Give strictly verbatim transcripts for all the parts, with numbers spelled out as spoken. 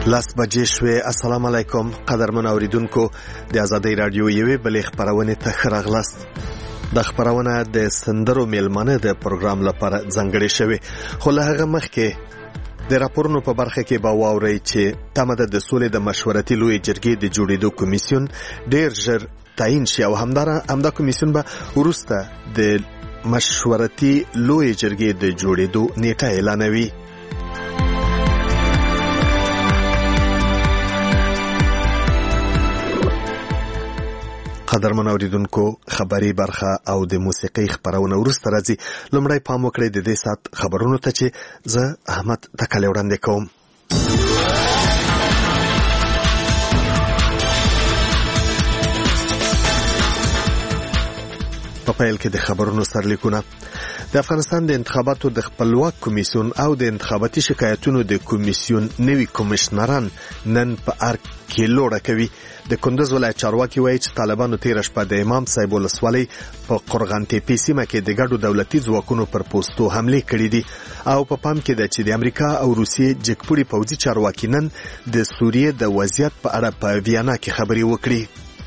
لاس بجې شوې. السلام علیکم قدرمن اوریدونکو، د آزادۍ رادیو یوې بلې خپرونې ته ښه راغلاست. د خپرونه د سندرو میلمانه د پروګرام لپاره ځانګړې شوې، خو له هغه مخکې د راپورونو په برخه کې به واورئ چې تمه ده د سولې د مشورتي لویې جرګې د جوړېدو کمیسیون ډېر ژر تعیین شي او همدارا همدا کمیسیون به وروسته د مشورتي لویې جرګې د جوړېدو نیټه اعلانوي. قدرمن اوریدونکو، خبري برخه او د موسیقۍ خبرونه ورسته راځي. لومړی پام وکړئ د دې سات خبرونو ته چې زه احمد تکلی وړاندې کوم. په پیل کې د خبرونو سرلیکونه. د افغانستان د انتخاباتو د خپلواک کمیسیون او د انتخاباتي شکایتونو د کمیسیون نوي کمشنران نن په ارګ کې لوړه کوي. د کندوز ولایت چارواکي وایي چې طالبانو تېره شپه د امام صاحب ولسوالۍ په قرغان تیپې سیمه کې د ګډو دولتي ځواکونو پر پوستو حملې کړې دي او په پام کې ده چې د امریکا او روسیې جګپوړي پوځي چارواکي نن د سوریې د وضعیت په اړه په ویانا کې خبرې وکړي.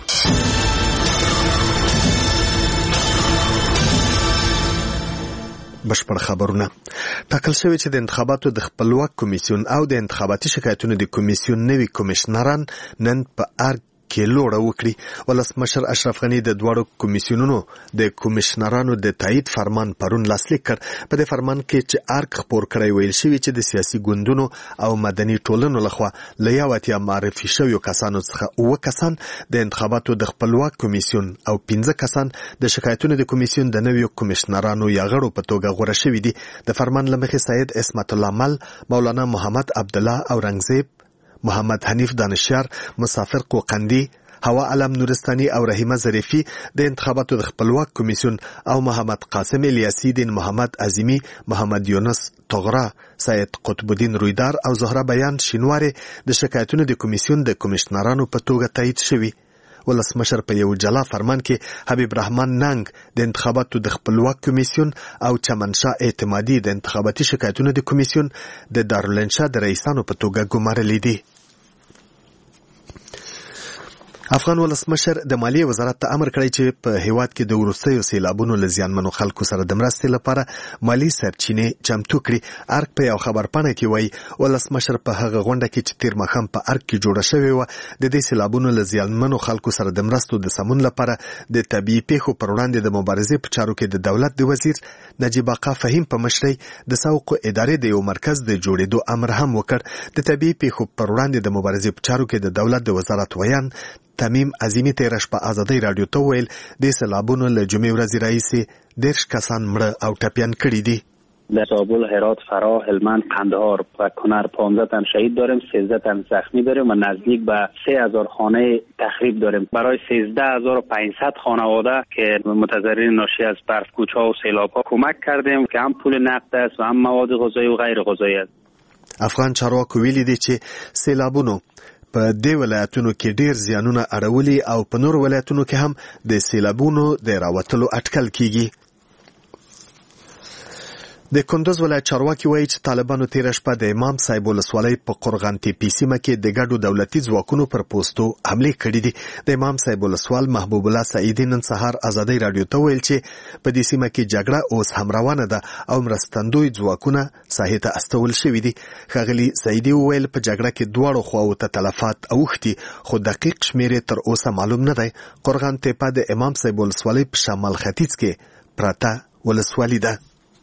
بشپړ خبرونه. ټاکل شوی چې د انتخاباتو د خپلواک کمیسیون او د انتخاباتي شکایتونو د کمیسیون نوي کمشنران نن په ارګ کې لوړه وکړي. ولسمشر اشرف غني د دواړو کمیسیونونو د کمشنرانو د تایید فرمان پرون لاسلیک کړ. په دې فرمان کې چې ارګ خپور کړی ویل شوی چې د سیاسي ګوندونو او مدني ټولنو لخوا له یو اتیا معرفي شویو کسانو څخه اوه کسان د انتخاباتو د خپلواک کمیسیون او پنځه کسان د شکایتونو د کمیسیون د نویو کمشنرانو یا غړو په توګه غوره شوي دي. د فرمان له مخې سید اسمت الله مل، مولانا محمد عبدالله اورنګزیب، محمد حنیف دانشیار، مسافر قوقندی، هوا علم نورستانی او رحیمه ظریفی د انتخاباتو د خپلواک کمیسیون او محمد قاسم الیاسی دین، محمد عظیمی، محمد یونس طغرا، سید قطب الدین رویدار او زهره بیان شینواری د شکایتونو د کمیسیون د کمشنرانو په توګه تایید شوي. ولسمشر په یو جلا فرمان کې حبیب رحمان ننګ د انتخاباتو د خپلواک کمیسیون او چمنشاه اعتمادي د انتخاباتي شکایتونو د کمیسیون د دارالانشا د رئیسانو په توګه ګمارلي دي. افغان ولسمشر د مالیې وزارت ته امر کړی چې په هیواد کې د وروستیو سیلابونو له زیانمنو خلکو سره د مرستې لپاره مالی سرچینې چمتو کړي. ارګ په یو خبرپاڼه کې وایي ولسمشر په هغه غونډه کې چې تیر ماښام په ارګ کې جوړه شوې وه د دې سیلابونو له زیانمنو خلکو سره د مرستو د سمون لپاره د طبیعي پیښو پر وړاندې د مبارزې په چارو کې د دولت د وزیر نجیب آقا فهیم په مشرۍ د سوق ادارې د یو مرکز د جوړېدو امر هم وکړ. د طبیعي پیښو پر وړاندې د مبارزې په چارو کې د دولت د وزارت ویان تمیم عظیمی تیره شپه آزادۍ رادیو ته وویل د سیلابونو له جمعې ورځې راهیسې دېرش کسان مړه او ټپیان کړي دي. در زابل، هرات، فراه، هلمند، قندهار و کنر پانزده تن شهید داریم، سیزده تن زخمی داریم و نزدیک به سه هزار خانه تخریب داریم. برای سیزده هزار و پانصد خانواده که متضررین ناشی از برفکوچ‌ها و سیلاب‌ها کمک کردیم که هم پول نقد است و هم مواد غذایی و غیر غذایی است. افغان چارواکو ویلي دي چې سیلابونو په دې ولایتونو کې ډیر زیانونه اړولي او په نور ولایتونو کې هم د سیلابونو د راوتلو اټکل کیږي. د کندوز ولایت چارواکي وایي چې طالبانو تېره شپه د امام صاحب ولسوالۍ په قرغان تیپې سیمه کې د ګډو دولتي ځواکونو پر پوستو حملې کړې دي. د امام صاحب ولسوال محبوب الله سعیدي نن سهار آزادۍ رادیو ته ویل چې په دې سیمه کې جګړه اوس هم روانه ده او مرستندوی ځواکونه ساحې ته استول شوي دي. ښاغلي سعیدي وویل په جګړه کې دواړو خواو ته تلفات اوښتي خو دقیق شمېر یې تر اوسه معلوم نه دی. قرغان تیپه د امام صاحب ولسوالۍ په شمال ختیځ کې پرته ولسوالي ده.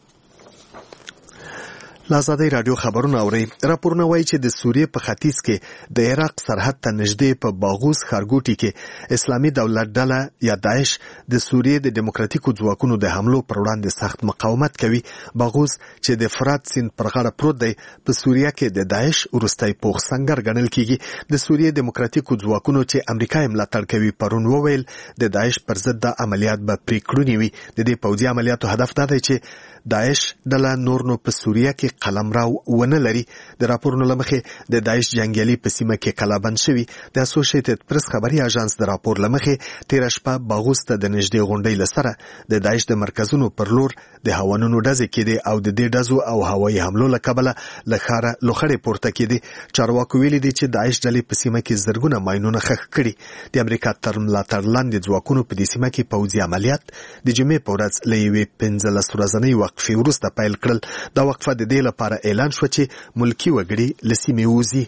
آزادۍ رادیو خبرونه اوري. راپورونه وایي چې د سوریې په ختیځ کې د عراق سرحد ته نږدې په باغوس ښارګوټي کې اسلامي دولت ډله یا داعش د سوریې د دیموکراتیکو ځواکونو د حملو پر وړاندې سخت مقاومت کوي. باغوس چې د فرات سیند پر غاړه پروت دی په سوریه کې د داعش وروستی پوخ سنگر ګڼل کیږي. د سوریې دیموکراتیکو ځواکونو چې امریکا یې ملاتړ کوي پرون وویل د داعش پر ضد د عملیات به پرې کړونې وي. د دې پوځي عملیاتو هدف دا دی چې داعش ډله نور نو په سوریه کې قلمرو ونه لري. د راپورونو له مخې د داعش جنګیالي په سیمه کې کلابند شوي. د اسوسییټډ پریس خبري اژانس د راپور له مخې تېره شپه باغوس ته د نږدې غونډۍ له سره د داعش د مرکزونو پر لور د هوانونو ډزې کېدې او د دې ډزو او هوایي حملو له کبله له ښاره لوخړې پورته کېدې. چارواکو ویلي دي چې داعش ډلې په سیمه کې زرګونه ماینونه ښخ کړي. د امریکا تر ملاتړ لاندې ځواکونو په دې سیمه کې پوځي عملیات د جمعې په ورځ له یوې پنځلس ورځنۍ وقفې وروسته پیل کړل. دا وقفه د دې لپاره اعلان شوه چې ملکي وګړي له سیمې ووځي.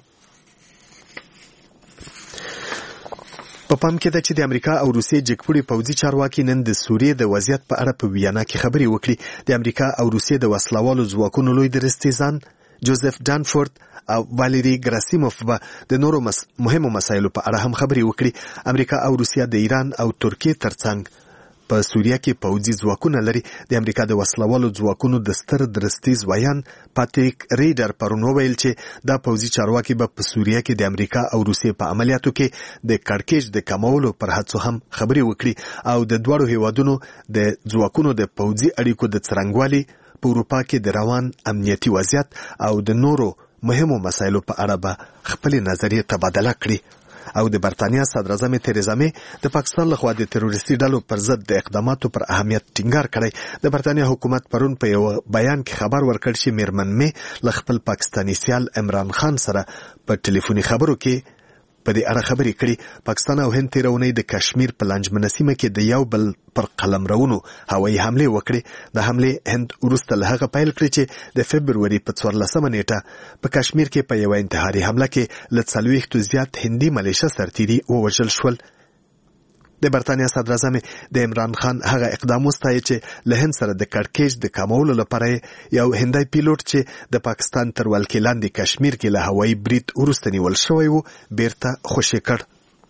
په پام کې ده چې د امریکا او روسیې جګپوړي پوځي چارواکي نن د سوریې د وضعیت په اړه په ویانا کې خبرې وکړي. د امریکا او روسیې د وسلوالو ځواکونو لوی درستیزان جوزف ډانفورد او واليري ګراسیموف به د نورو مس... مهمو مسایلو په اړه هم خبرې وکړي. امریکا او روسیه د ایران او ترکیې ترڅنګ په سوریه کې پوځي ځواکونه لري. د امریکا د وسلوالو ځواکونو د ستر درستیز ویان پاتریک ریډر پرون وویل چې دا پوځي چارواکي به په سوریه کې د امریکا او روسیې په عملیاتو کې د کړکېچ د کمولو پر هڅو هم خبرې وکړي او د دواړو هیوادونو د ځواکونو د پوځي اړیکو د څرنګوالي په اروپا کې د روان امنیتي وضعیت او د نورو مهمو مسایلو په اړه به خپل نظریه تبادله کړي. او د برتانیا صدر اعظم تریزا می د پاکستان لخوا د تروریستي ډلو پر ضد د اقداماتو پر اهمیت ټینګار کړی. د برتانیا حکومت پرون په یو بیان کې خبر ورکړ چې میرمن می له خپل پاکستاني سیال عمران خان سره په ټلیفوني خبرو کې په دې اړه خبرې کړي. پاکستان او هند تېره اونۍ د کشمیر په لانجمنه سیمه کې د یو بل پر قلمرونو هوایي حملې وکړې. د حملې هند وروسته له هغه پیل کړې چې د فبروري په څوارلسمه نیټه په کشمیر کې په یوه انتحاري حمله کې له څلوېښتو زیات هندي ملیشه سرتیري ووژل شول. د برتانیا صدر اعظم د عمران خان هغه اقدام وستایي چې له هند سره د کړکېچ د کمولو لپاره یو هندی پیلوټ چې د پاکستان تر ولکې لاندې کشمیر کې له هوایي برید وروسته نیول شوی و بیرته خوشي کړ.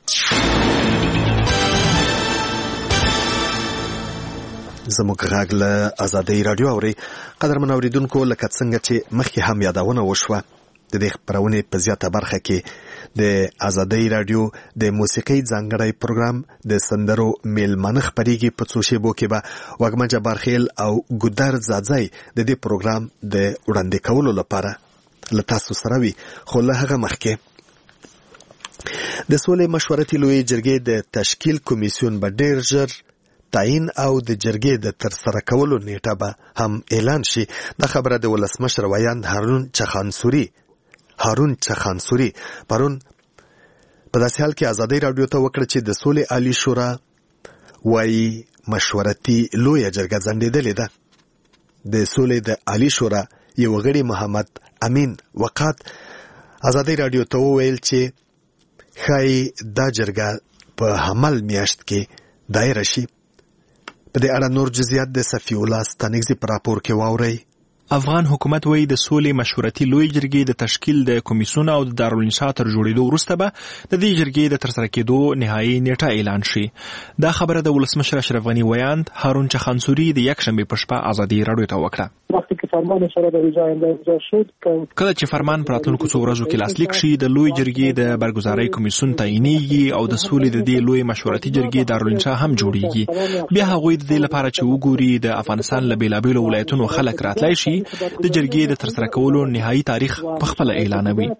زموږ غږ له ازادۍ راډیو اورئ. قدرمن اورېدونکو، لکه څنګه چې مخکې هم یادونه وشوه، د دې خپرونې په زیاته برخه کې د ازادۍ راډیو د موسیقۍ ځانګړی پروګرام د سندرو میلمانه خپریږي. په څو شیبو کې به وږمه جبارخیل او ګودر زادزی د دې پروګرام د وړاندې کولو لپاره له تاسو سره وي. خو له هغه مخکې د سولې مشورتي لویې جرګې د تشکیل کمیسیون به ډېر ژر تعین او د جرګې د ترسره کولو نیټه به هم اعلان شي. دا خبره د ولسمشر ویاند هارون چخانسوري هارون چخانسوري پرون په داسې حال کې ازادۍ راډیو ته وکړه چې د سولې عالی شورا وايي مشورتي لویه جرګه ځنډېدلې ده. د سولې د عالی شورا یو غړي محمد امین وقات ازادۍ راډیو ته وویل چې ښایي دا جرګه په حمل میاشت کې دایره شي. په دې اړه نور جزئیات د صفی الله ستانکزي په راپور کې واورئ. افغان حکومت وایي د سولې مشورتي لوی جرګې د تشکیل د کمیسیون او د دارالانشا تر جوړېدو وروسته به د دې جرګې د ترسره کېدو نهایي نیټه اعلان شي. دا خبره د ولسمشر اشرف غني ویاند هارون چخانسوري د یکشنبې په شپه ازادۍ راډیو ته وکړه. کله چې فرمان په راتلونکو څو ورځو کې لاسلیک شي، د لوی جرګې د برګزارۍ کمیسیون تعینېږي او د سولې د دې لوی مشورتي جرګې دارالانشا هم جوړېږي. بیا هغوی د دې لپاره چې وګوري د افغانستان له بېلابېلو ولایتونو خلک راتلی شي، د جرګې د ترسره کولو نهایي تاریخ په خپله اعلانوي.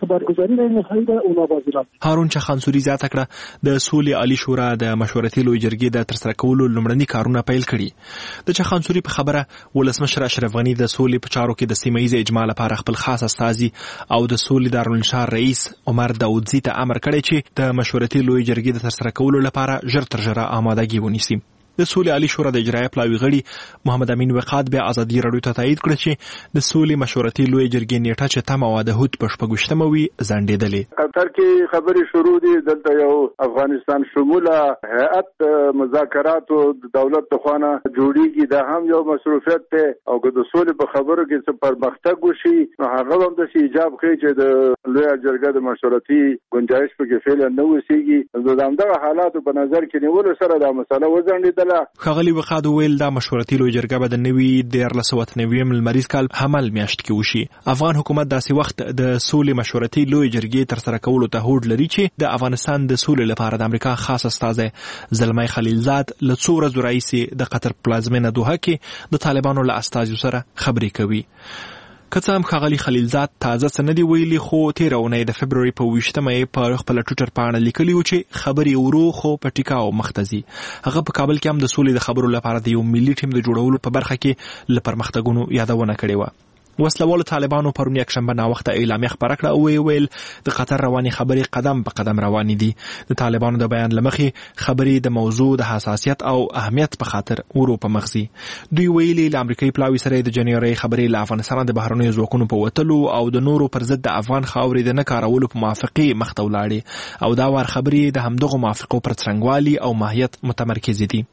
هارون چخانسوري زیاته کړه د سولې عالی شورا د مشورتي لوی جرګې د ترسره کولو لومړني کارونه پیل کړي. د چخانسوري په خبره ولسمشر اشرف غني د سولې په چارو کې د سیمه ییز اجماع لپاره خپل خاص استازي او د سولې دارالانشا رئیس عمر داودزي ته امر کړی چې د مشورتي لوی جرګې د ترسره کولو لپاره ژر تر ژره آمادګي ونیسي. د سولې عالی شورا د اجرایه پلاوي غړي محمد امین وقات بیا ازادي راډیو ته تایید کړ چې د سولې مشورتي لوی جرګې نیټه چې تمه وه د هود په شپږویشتمه وي ځنډېدلې. قطر کې خبرې شروع دي. دلته یو افغانستان شموله هیئت مذاکراتو د دولت لخوا نه جوړیږي. دا هم یو مصروفیت دی او که د سولې په خبرو کې څه پرمختګ وشي نو هغه هم داسې ایجاب ښیي چې د لویه جرګه د مشورتي ګنجایش پکې فعلا نه اوسېږي. د همدغه حالاتو په نظر کې نیولو سره دا مسله وځنډېدله. ښاغلي وقاد وویل دا مشورتي لوی جرګه به د نوي دیارلس سوه اته نوي لمریز کال حمل میاشت کې وشي. افغان حکومت داسې وخت د سولې مشورتي لوی جرګې ترسره کولو ته هوډ لري چې د افغانستان د سولې لپاره د امریکا خاص استازی زلمی خلیلزاد له څو ورځو راهیسې د قطر پلازمینه دوحه کې د طالبانو له استازیو سره خبرې کوي. که څه هم ښاغلي خلیلزاد تازه څه نه دي ویلي، خو تېره اونۍ د فبروري په اوویشتمه یې په خپله ټویټر پاڼه لیکلي وو چې خبرې ورو خو په ټیکاو مخته ځي. هغه په کابل کې هم د سولې د خبرو لپاره د یو ملي ټیم د جوړولو په برخه کې له پرمختګونو یادونه کړې وه. وسلوالو طالبانو پرون یکشنبه ناوخته اعلامیه خپره کړه او ویې ویل د قطر روانې خبرې قدم په قدم روانې دي. د طالبانو د بیان له مخې خبرې د موضوع د حساسیت او اهمیت په خاطر ورو په مخ ځي. دوی ویلي له امریکایي پلاوي سره د جنوري خبرې له افغانستان د بهرنیو ځواکونو په وتلو او د نورو پر ضد د افغان خاورې د نه کارولو په موافقې مخته ولاړې او دا وار خبرې د همدغو موافقو پر څرنګوالي او ماهیت متمرکزې دي.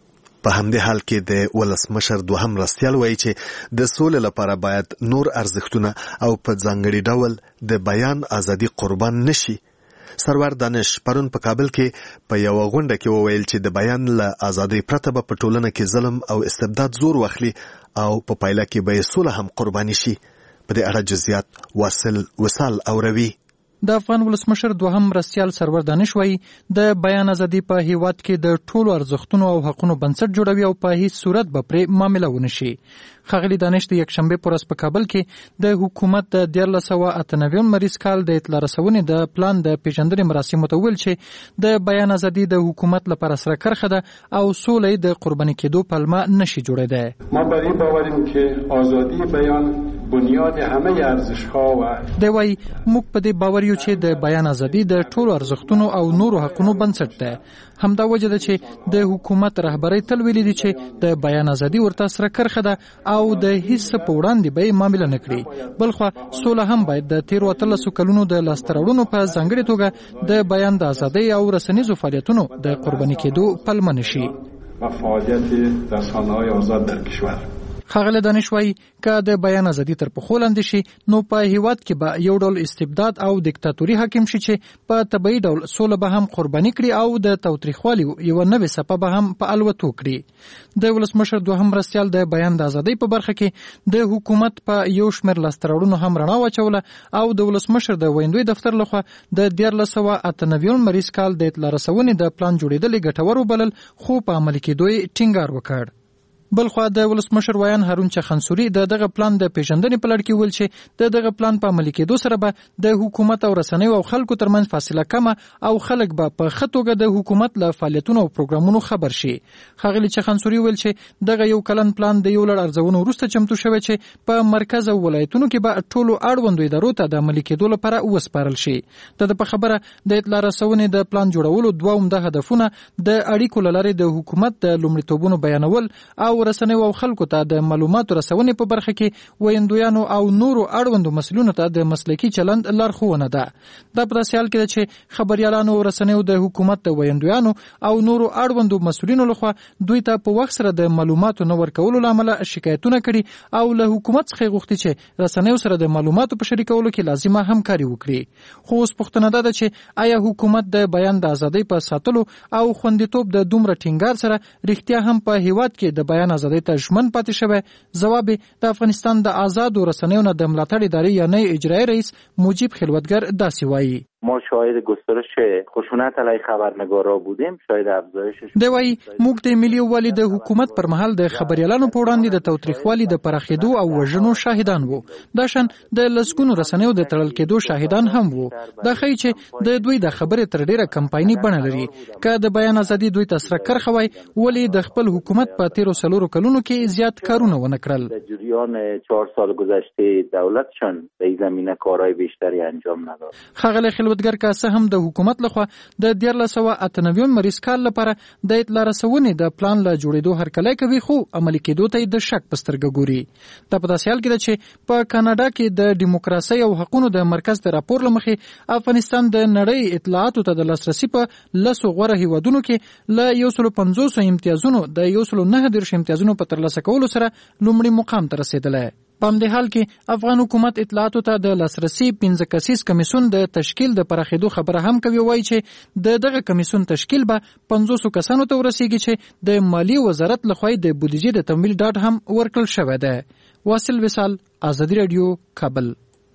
په همدې حال کې د ولسمشر دوهم مرستیال وایي چې د سولې لپاره باید نور ارزښتونه او په ځانګړي ډول د بیان ازادي قربان نشي. سرور دانش پرون په کابل کې په یو غونډه کې وویل چې د بیان له ازادۍ پرته به په ټولنه کې ظلم او استبداد زور واخلي او په پایله کې به سوله هم قرباني شي. په دې اړه جزئیات واصل وصال اوروي. د افغان ولسمشر دوهم مرستیال سرور دانش وایي د بیان ازادي په هیواد کې د ټولو ارزښتونو او حقونو بنسټ جوړوي او په هیڅ صورت به پرې معامله ونه شي. ښاغلي دانش د یکشنبه په ورځ په کابل کې د حکومت د دیارلس سوه اته نوي لمریز کال د اطلاع رسونې د پلان د پیژندنې مراسمو ته ویل چې د بیان ازادي د حکومت لپاره سره کرښه ده او سولې د قرباني کېدو پلمه نشي جوړېدای. ما بر این باوریم که آزادی بیان بنیاد همه ارزش‌ها و دی وايي موږ په دې باور یو چې د بیان ازادي د ټولو ارزښتونو او نورو حقونو بنسټ ده. همدا وجه ده چې د حکومت رهبرۍ تل ویلي دي چې د بیان ازادي ورته سره کرښه ده او د هیڅ په وړاندې به معامله نه کړي. بلخو سوله هم باید د تیرو اتلسو کلونو د لاسته راوړنو په ځانګړې توګه د بیان د ازادۍ او رسنیزو فعالیتونو د قرباني کېدو پلمه نشي. و فعالیت رسانه‌های آزاد در کشور. ښاغلی دانش وایي که د بیان ازادي تر پښو لاندې شي نو په هیواد کې به یو ډول استبداد او دیکتاتوري حاکم شي چې په طبیعي ډول سوله به هم قرباني کړي او د تاوتریخوالي یوه نوې څپه به هم په الوتو کړي. د ولسمشر دوهم مرستیال د بیان د ازادۍ په برخه کې د حکومت په یو شمېر لاسته راوړنو هم رڼا واچوله او د ولسمشر د ویندوی دفتر لخوا د دیارلس سوه اته نوي لمریز کال د اطلاع رسونې د پلان جوړېدل ګټور وبلل خو په عملي کېدو یې ټینګار وکړ. بلخوا د ولسمشر ویان هارون چخنسوري د دغه پلان د پیژندنې په لړ کې ویل چې د دغه پلان په عملي کېدو سره به د حکومت او رسنیو او خلکو ترمنځ فاصله کمه او خلک به په ښه توګه د حکومت له فعالیتونو او پروګرامونو خبر شي. ښاغلي چخنسوري ویل چې دغه یو کلن پلان د یو لړ ارزونو وروسته چمتو شوی چې په مرکز او ولایتونو کې به ټولو اړوندو ادارو ته د عملي کېدو لپاره وسپارل شي. د په خبره د اطلاع رسونې د پلان جوړولو دوه عمده هدفونه د اړیکو له لارې د حکومت د لومړیتوبونو بیانول او رسنیو او خلکو ته د معلوماتو رسونې په برخه کې ویندویانو او نورو اړوندو مسلونو ته د مسلکي چلند لارښوونه ده. دا په داسې حال کې ده چې خبریالانو او رسنیو د حکومت د ویندویانو او نورو اړوندو مسولینو لخوا دوی ته په وخت سره د معلوماتو نه ورکولو له امله شکایتونه کړي او له حکومت څخه غوښتي چې رسنیو سره د معلوماتو په شریکولو کې لازمه همکاري وکړي. خو اوس پوښتنه ده چې آیا حکومت د بیان د ازادۍ په ساتلو او خوندیتوب د دومره ټینګار سره رښتیا هم په هیواد کې د بیان ازادۍ ته ژمن پاتې شوی؟ جواب د افغانستان د آزادو رسنیو نه د ملاتړ ادارې یعنی اجرایی رئیس مجیب خلوتگر داسې وایي. ما شاهد گسترش خشونت علیه خبرنگارا بودیم، شاهد افزایشش. دی وايي موږ د ملي یووالي د حکومت پر مهال د خبريالانو په وړاندې د تاوتریخوالي د پراخېدو او وژنو شاهدان وو. دا شان د لسګونو رسنیو د تړل کېدو شاهدان هم وو. دا ښیي چې د دوی د خبرې تر ډیره کمپایني بڼه لري. که د بیان ازادي دوی ته سره کرښه وای ولې د خپل حکومت په تیرو څلورو کلونو کې زیات کارونه ونه کړل؟ در جریان چهار سال گذشته دولتشان در این زمینه کارهای بیشتری انجام نداد. ښاغلی خلوتگر که څه هم د حکومت لخوا د دیارلس سوه اته نوي مریض کال لپاره د اطلاع رسونې د پلان له جوړېدو هرکلی کوي خو عملي کېدو ته د شک په سترګه ګوري. دا په داسې حال کې ده چې په کاناډا کې د ډیموکراسۍ او حقونو د مرکز د راپور له مخې افغانستان د نړۍ اطلاعاتو ته د لاسرسي په لسو غوره هیوادونو کې له یو سلو پنځوسو امتیازونو د یو سلو نهه دېرش امتیازونو په ترلاسه کولو سره لومړي مقام ته رسېدلی. په همدې حال کې افغان حکومت اطلاعاتو ته د لاسرسي پنځه کسیز کمیسیون د تشکیل د پراخېدو خبره هم کوي. وایي چې د دغه کمیسیون تشکیل به پنځوسو کسانو ته ورسیږي چې د مالیې وزارت لخوا د بودیجې د تمویل ډاډ هم ورکړل شوی دی. واصل وصال، آزادي رادیو، کابل.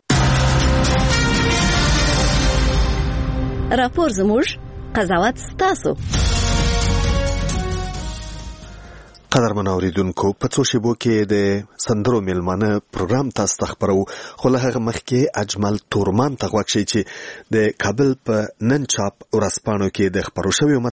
راپور زموږ، قضاوت ستاسو. قدرمن اوریدونکو په څو شیبو کې د سندرو میلمانه پروګرام تاسو ته خبرو خو له هغه مخکې اجمل تورمان ته غوښتي چې د کابل په نن چاپ ورځپاڼو کې د خبرو شویو